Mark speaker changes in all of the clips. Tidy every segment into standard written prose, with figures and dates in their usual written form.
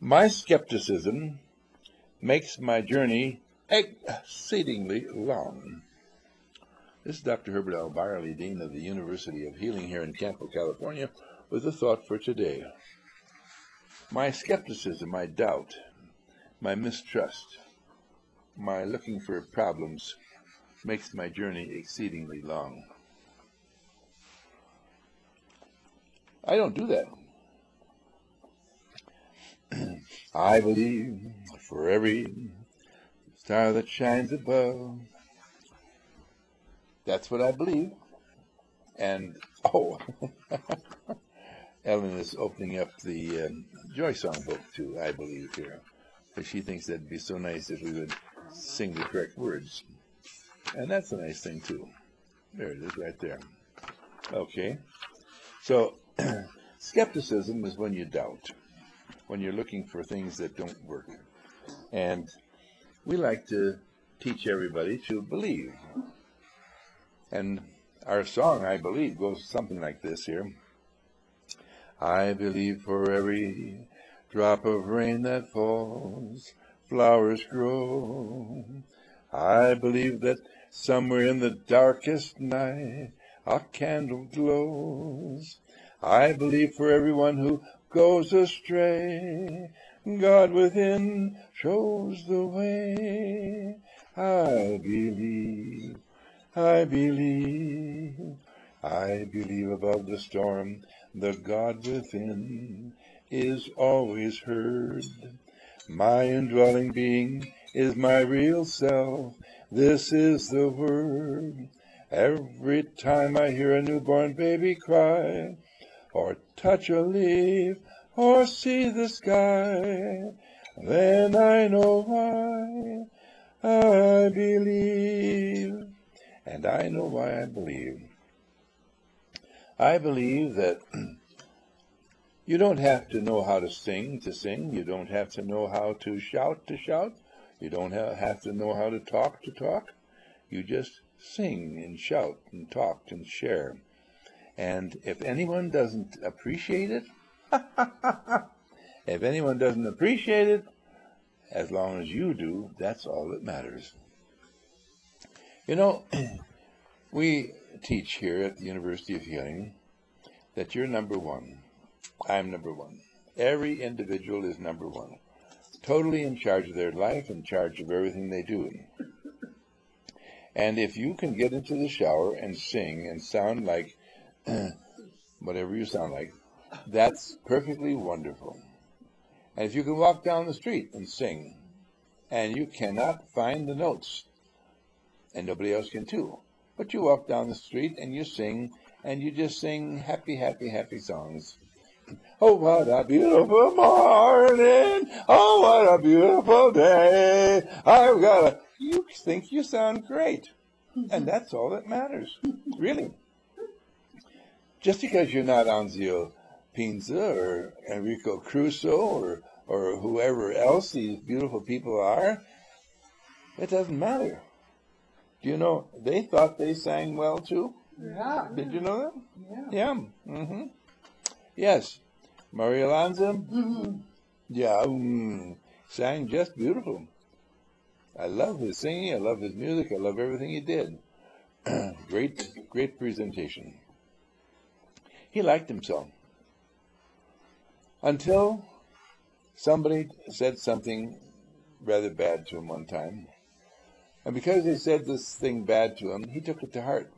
Speaker 1: My skepticism makes my journey exceedingly long. This is Dr. Herbert L. Byerly, Dean of the University of Healing here in Campo, California, with a thought for today. My skepticism, my doubt, my mistrust, my looking for problems makes my journey exceedingly long. I don't do that. I believe for every star that shines above. That's what I believe. And, Ellen is opening up the Joy Song book to I Believe here. Because she thinks that'd be so nice if we would sing the correct words. And that's a nice thing, too. There it is right there. Okay. So, skepticism is when you doubt, when you're looking for things that don't work. And we like to teach everybody to believe. And our song, I Believe, goes something like this here. I believe for every drop of rain that falls, flowers grow. I believe that somewhere in the darkest night a candle glows. I believe for everyone who goes astray, God within shows the way. I believe, I believe, I believe above the storm, the God within is always heard. My indwelling being is my real self. This is the word. Every time I hear a newborn baby cry, or touch a leaf, or see the sky, then I know why I believe. And I know why I believe. I believe that you don't have to know how to sing. You don't have to know how to shout. You don't have to know how to talk. You just sing and shout and talk and share. And if anyone doesn't appreciate it, as long as you do, that's all that matters. You know, we teach here at the University of Healing that you're number one. I'm number one. Every individual is number one. Totally in charge of their life, in charge of everything they do. And if you can get into the shower and sing and sound like whatever you sound like, that's perfectly wonderful. And if you can walk down the street and sing, and you cannot find the notes, and nobody else can too, but you walk down the street and you sing, and you just sing happy, happy, happy songs. Oh, what a beautiful morning. Oh, what a beautiful day. You think you sound great. And that's all that matters. Really. Just because you're not Anzio Pinza or Enrico Crusoe or whoever else these beautiful people are, it doesn't matter. Do you know, they thought they sang well too?
Speaker 2: Yeah.
Speaker 1: Did you know that?
Speaker 2: Yeah.
Speaker 1: Yeah. Mm-hmm. Yes. Maria Lanza? Yeah, sang just beautiful. I love his singing. I love his music. I love everything he did. Great presentation. He liked himself. Until somebody said something rather bad to him one time. And because they said this thing bad to him, he took it to heart.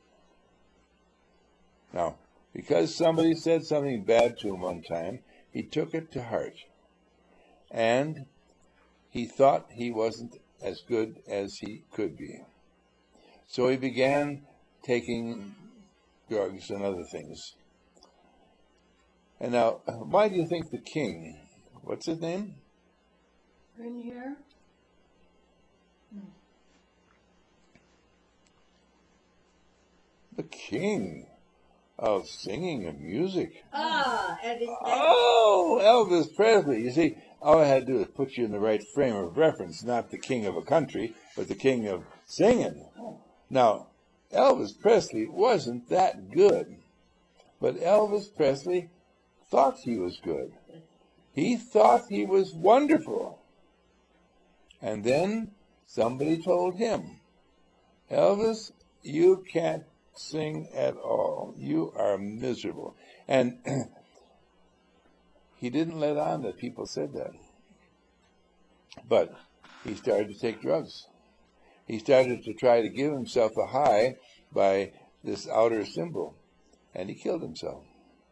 Speaker 1: Now, because somebody said something bad to him one time, he took it to heart. And he thought he wasn't as good as he could be. So he began taking drugs and other things. And now, why do you think the king, what's his name?
Speaker 2: Rainier?
Speaker 1: The king of singing and music.
Speaker 2: Elvis.
Speaker 1: Oh, Elvis Presley. You see, all I had to do is put you in the right frame of reference, not the king of a country, but the king of singing. Now, Elvis Presley wasn't that good, but Elvis Presley thought he was good. He thought he was wonderful. And then somebody told him, Elvis, you can't sing at all. You are miserable. And he didn't let on that people said that. But he started to take drugs. He started to try to give himself a high by this outer symbol. And he killed himself.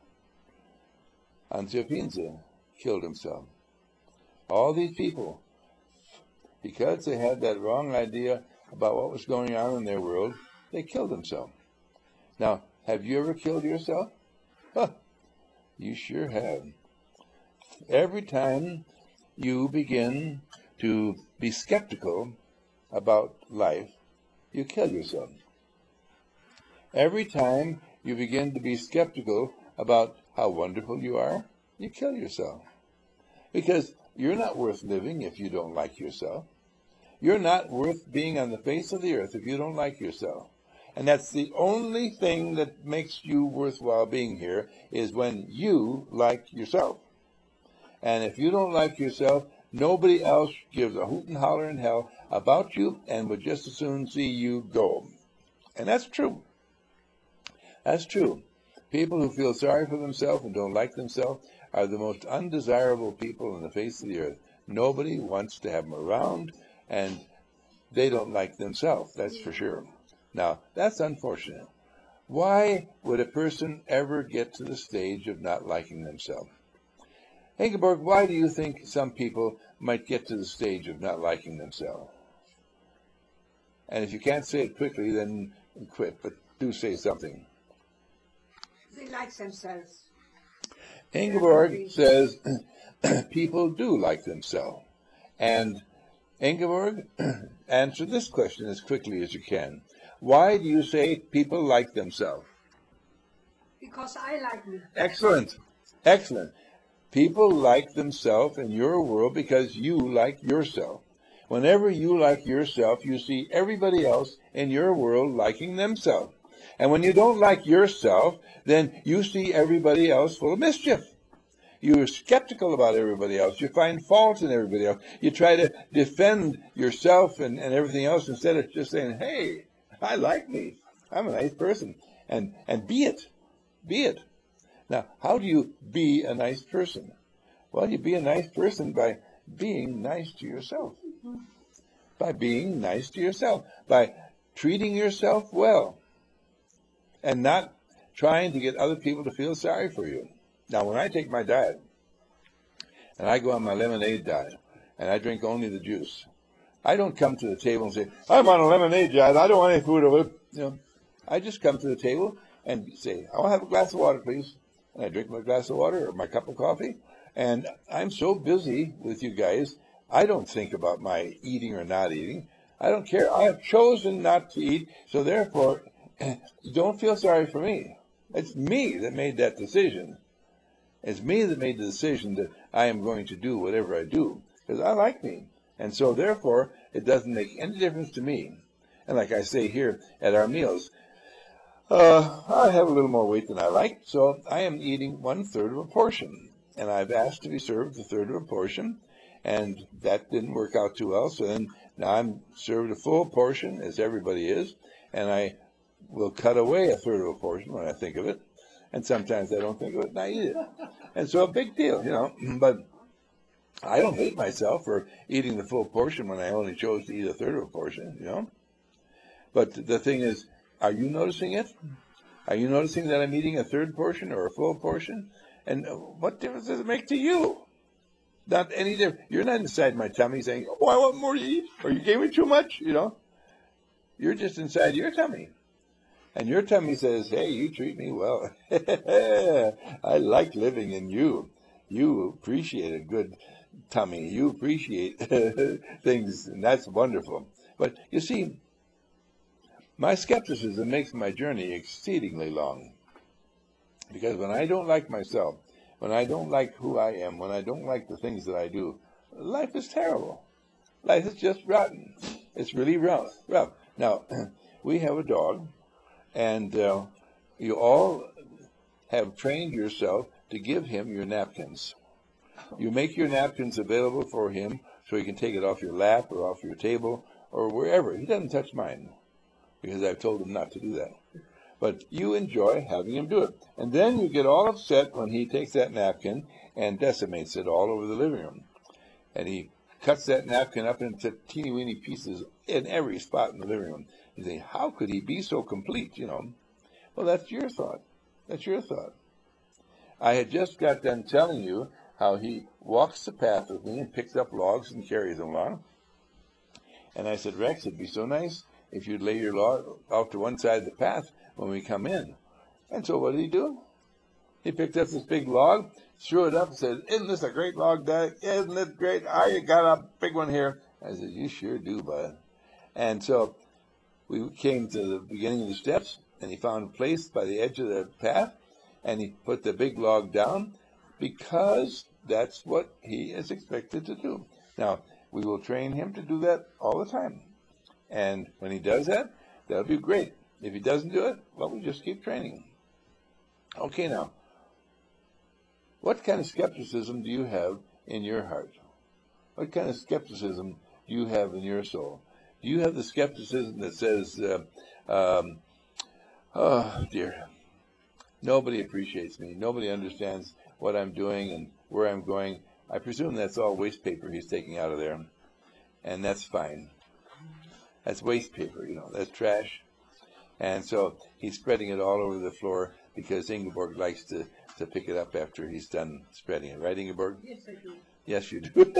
Speaker 1: Anzio Pinza killed himself. All these people, because they had that wrong idea about what was going on in their world, they killed themselves. Now, have you ever killed yourself? Huh, you sure have. Every time you begin to be skeptical about life, you kill yourself. Every time you begin to be skeptical about how wonderful you are, you kill yourself. Because you're not worth living if you don't like yourself. You're not worth being on the face of the earth if you don't like yourself. And that's the only thing that makes you worthwhile being here, is when you like yourself. And if you don't like yourself, nobody else gives a hoot and holler in hell about you and would just as soon see you go. And that's true. That's true. People who feel sorry for themselves and don't like themselves are the most undesirable people on the face of the earth. Nobody wants to have them around, and they don't like themselves, that's for sure. Now, that's unfortunate. Why would a person ever get to the stage of not liking themselves? Ingeborg, why do you think some people might get to the stage of not liking themselves? And if you can't say it quickly, then quit, but do say something.
Speaker 3: They like themselves.
Speaker 1: Ingeborg says people do like themselves. And Ingeborg, answer this question as quickly as you can. Why do you say people like themselves?
Speaker 3: Because I like me.
Speaker 1: Excellent. Excellent. People like themselves in your world because you like yourself. Whenever you like yourself, you see everybody else in your world liking themselves. And when you don't like yourself, then you see everybody else full of mischief. You're skeptical about everybody else. You find fault in everybody else. You try to defend yourself and everything else instead of just saying, hey, I like me. I'm a nice person. And be it. Be it. Now, how do you be a nice person? Well, you be a nice person by being nice to yourself. By being nice to yourself. By treating yourself well. And not trying to get other people to feel sorry for you. Now, when I take my diet, and I go on my lemonade diet, and I drink only the juice, I don't come to the table and say, I'm on a lemonade diet, I don't want any food of it. I just come to the table and say, I'll have a glass of water, please. And I drink my glass of water or my cup of coffee. And I'm so busy with you guys, I don't think about my eating or not eating. I don't care. I have chosen not to eat, so therefore, don't feel sorry for me. It's me that made that decision. It's me that made the decision that I am going to do whatever I do, because I like me. And so therefore, it doesn't make any difference to me. And like I say here at our meals, I have a little more weight than I like, so I am eating 1/3 of a portion. And I've asked to be served 1/3 of a portion, and that didn't work out too well. So then now I'm served a full portion, as everybody is, and I will cut away 1/3 of a portion when I think of it. And sometimes I don't think of it and I eat it. And so a big deal, But I don't hate myself for eating the full portion when I only chose to eat 1/3 of a portion, But the thing is, are you noticing it? Are you noticing that I'm eating 1/3 portion or a full portion? And what difference does it make to you? Not any difference. You're not inside my tummy saying, oh, I want more to eat, or you gave me too much, You're just inside your tummy. And your tummy says, hey, you treat me well. I like living in you. You appreciate a good tummy. You appreciate things, and that's wonderful. But you see, my skepticism makes my journey exceedingly long. Because when I don't like myself, when I don't like who I am, when I don't like the things that I do, life is terrible. Life is just rotten. It's really rough. Now, we have a dog. And you all have trained yourself to give him your napkins. You make your napkins available for him so he can take it off your lap or off your table or wherever. He doesn't touch mine because I've told him not to do that. But you enjoy having him do it. And then you get all upset when he takes that napkin and decimates it all over the living room. And he cuts that napkin up into teeny weeny pieces in every spot in the living room. You think, how could he be so complete, Well, that's your thought. That's your thought. I had just got done telling you how he walks the path with me and picks up logs and carries them along. And I said, Rex, it'd be so nice if you'd lay your log out to one side of the path when we come in. And so what did he do? He picked up this big log, threw it up, and said, isn't this a great log, Dad? Isn't it great? I got a big one here. I said, you sure do, bud. And so we came to the beginning of the steps, and he found a place by the edge of the path, and he put the big log down because that's what he is expected to do. Now, we will train him to do that all the time. And when he does that, that'll be great. If he doesn't do it, well, we just keep training him. Okay, now, what kind of skepticism do you have in your heart? What kind of skepticism do you have in your soul? Do you have the skepticism that says, oh, dear, nobody appreciates me. Nobody understands what I'm doing and where I'm going. I presume that's all waste paper he's taking out of there. And that's fine. That's waste paper, that's trash. And so he's spreading it all over the floor because Ingeborg likes to pick it up after he's done spreading it. Right, Ingeborg?
Speaker 3: Yes, I do.
Speaker 1: Yes, you do.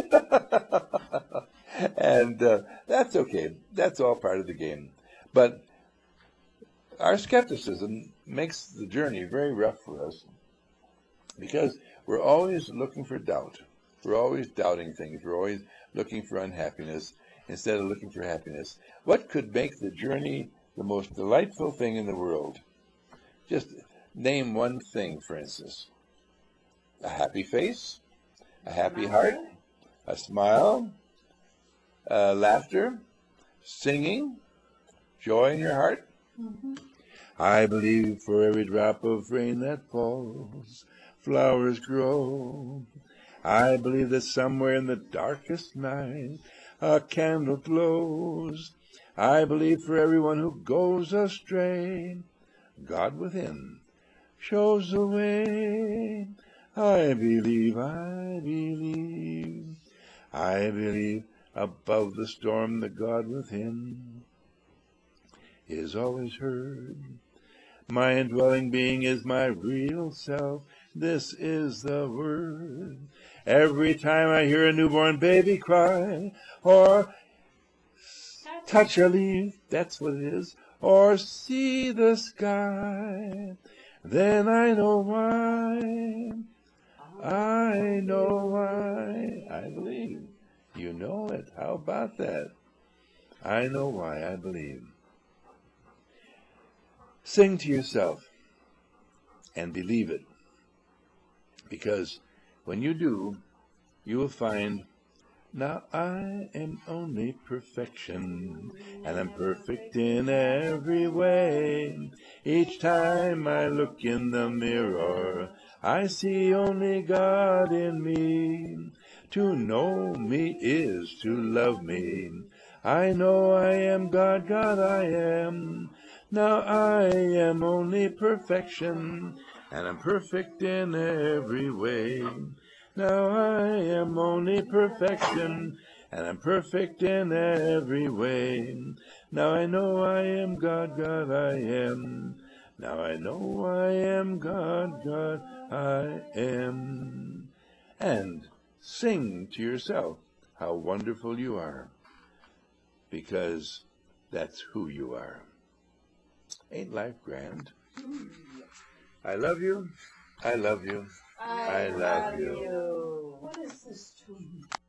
Speaker 1: And that's okay. That's all part of the game. But our skepticism makes the journey very rough for us because we're always looking for doubt. We're always doubting things. We're always looking for unhappiness instead of looking for happiness. What could make the journey the most delightful thing in the world? Just name one thing, for instance. A happy face, a happy heart, a smile, laughter, singing, joy in your heart.
Speaker 2: Mm-hmm.
Speaker 1: I believe for every drop of rain that falls, flowers grow. I believe that somewhere in the darkest night a candle glows. I believe for everyone who goes astray, God within shows the way. I believe, I believe, I believe above the storm the God within is always heard. My indwelling being is my real self. This is the word. Every time I hear a newborn baby cry, or touch a leaf, that's what it is, or see the sky, then I know why. I know why. I believe. You know it. How about that? I know why I believe. Sing to yourself and believe it. Because when you do, you will find, now I am only perfection, and I'm perfect in every way. Each time I look in the mirror, I see only God in me. To know me is to love me. I know I am God, God I am. Now I am only perfection, and I'm perfect in every way. Now I am only perfection, and I'm perfect in every way. Now I know I am God, God I am. Now I know I am God, God I am. And sing to yourself how wonderful you are, because that's who you are. Ain't life grand? I love you. I love you. I love you.
Speaker 3: What is this tune?